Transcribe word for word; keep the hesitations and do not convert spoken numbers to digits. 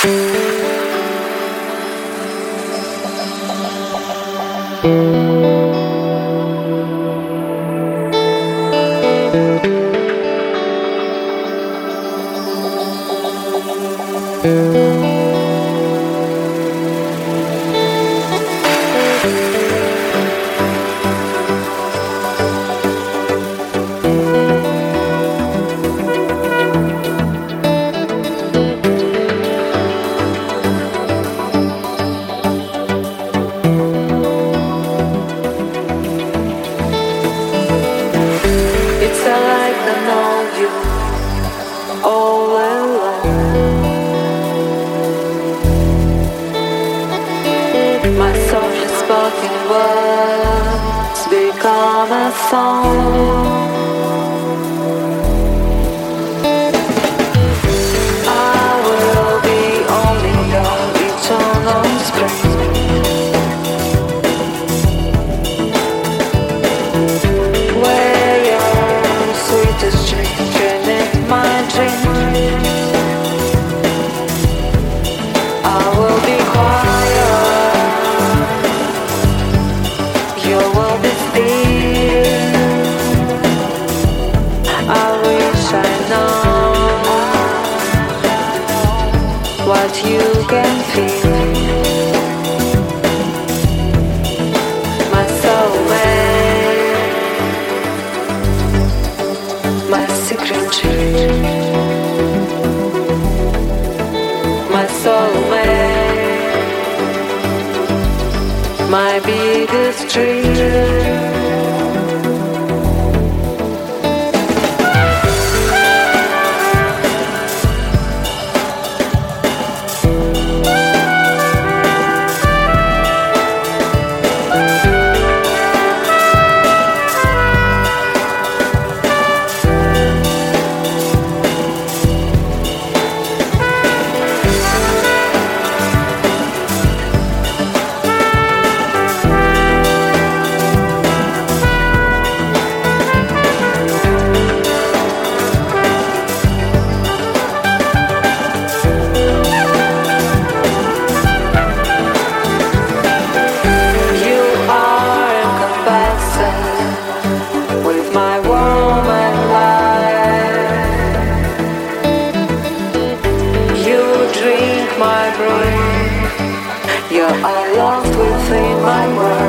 It's a like I know you all along. My softly spoken words become a song. I will be only your eternal spring, where your sweetest dream can make my dream. I will be quiet, your world is still. I wish I know what you can feel. My soulmate, my secret dream. My soulmate, my biggest dream. With my warm and light, you drink my brain. You're all lost within my world.